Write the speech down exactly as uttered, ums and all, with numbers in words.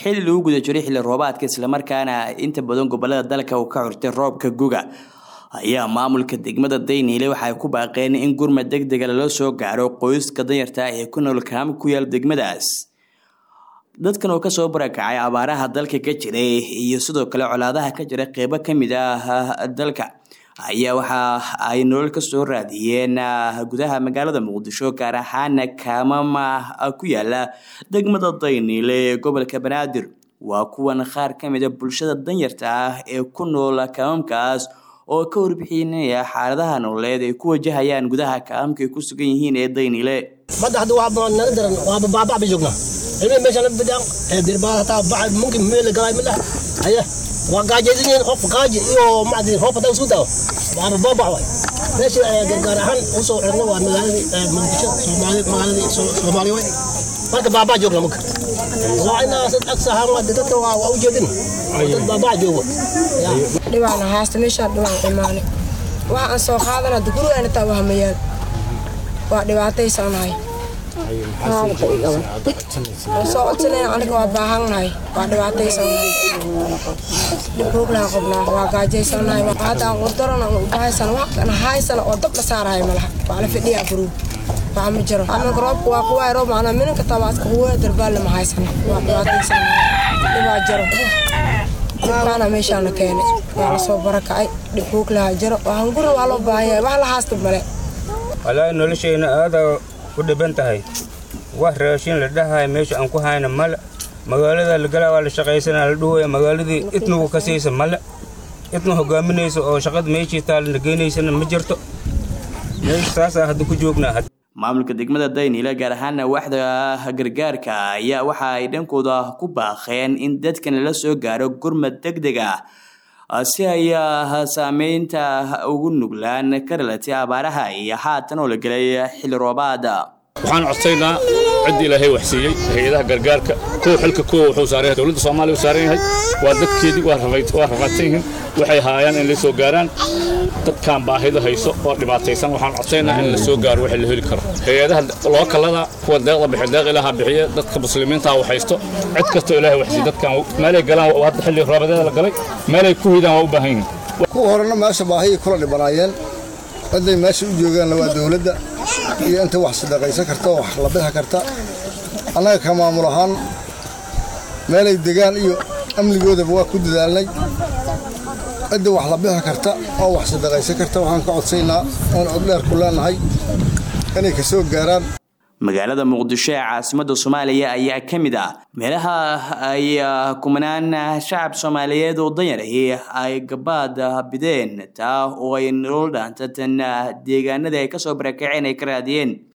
xilli lagu guda jiray xilli roobaadka isla markaana inta badan gobolada dalka uu ka xurtay roobka guga ayaa maamulka degmada Daynile waxay ku baaqeen in gurmad degdeg ah loo soo gaaro qoyska danyarta ah ee ku nool kaam ku yaal degmadaas dadkan oo ka soo barakacay abaaraha dalka ka jiray iyo sidoo kale colaadaha ka jira qeybo kamid ah dalka ayaa waxa ay nolol ka soo raadiyeen gudaha magaalada Muqdisho gaar ahaan kaamama ku yaala degmada Daynile ee gobolka Banaadir waa kuwan qaar kamid ah bulshada danyarta ah ee ku nool kaamamkaas oo ka warbixinaya xaaladaha nololeed ay ku wajahayaan gudaha kaamka ay ku sugan yihiin ee Daynile madaxdu waa baan daran waa baabaa bijogna ilaa meesha la bidaan ee dirbaa taa bacad mumkin meel galay madax aya waa gaajadeen qof gaaji iyo macdi roob taa soo daaw waa baabaa way meesha gargaar ahaan u soo xirno waa magaalada Muqdisho Soomaali magaalada Soomaali way marka baabaa joogna marka waa ina sad aqsaha ma dadka waa u jeedin dad baabaa joogo dhibana haasta meesha dhibana imaane waxaan soo qaadana duguru aan taa wahmayaan waa dhibaataysanahay soo codsanayna aniga waa baahanahay waa dhibaataysanahay dhibrooglaan qabnaa waa gaajaysanahay hadda aan qordarana u baahaysan waxaan haysan oo dab la saarahay malaha waa la fadhiyaa furu waa ma jiro ama roobku waa kuwa roob macna minka tabaadka kuwa darbaal ma haysan waa dhibaataysanahay dhibaa jiro ana meeshaan keenay waa la soo barakay dhibroog la jiro waxaan guri waa loo baahay wax la haasta male wala noloshayna aad u dhiban tahay wax raashin la dhahay meesha aan ku hayna mal magaalada la galaa la shaqaysanaa la dhuuya magaaladii idnugu ka siisa mal idnu hogaaminayso oo shaqada meeshii taal nageynaysan ma jirto meeshaas ah hadda ku joognaa maamulka degmada Daynile gaar ahaan waaxda gargaarka ayaa waxa ay dhankooda ku baaqeen in dadkan la soo gaaro gurmad degdeg ah si ay saameynta ugu nuglaan ka dhalatay abaaraha iyo haatan oo la galay xilli roobaada waxaan codsaynaa cid Ilaahay wax siiyay hay'adaha gargaarka koox xilka koox wuxuu saaray dawladda Soomaaliya saaran yahay waa dadkeedii waa rafayt waa rafayteen waxay haayaan in la soo gaaraan dadkan baahida hayso oo dhibaataysan waxaan codsaynaa in la soo gaaro waxa la heli karo hay'adaha loo kalada kuwa deeqda bixin deeq Ilaaha bixiye dadka muslimiinta ah waxaysto cid kasto Ilaahay wax siiyay dadkan meel ay galaan waa xilli roobadeeda la galay meel ay ku hidaan waa u baahan yihiin ku horna meesha baahiyo kula dhibanaayeen haday meesha u joogaan waa dawladda iyo inta wax sadaqaysan karto wax la bixi karta anaga ka maamul ahaan meel ay degaan iyo amnigooda waa ku dadaalnay hadda wax la bixi karta oo wax sadaqaysan karta waxaan ka codsaynaa oo cod dheer ku leenahay inay ka soo gaaraan magaalada Muqdisho ee caasimadda Soomaaliya ayaa kamid ah meelaha ay kumanaan shacab Soomaaliyeed oo danyar ah ay gabaad bideen taa oo ay nolol dhaantatan deegaanada ay ka soo barakaceen ay ka raadiyeen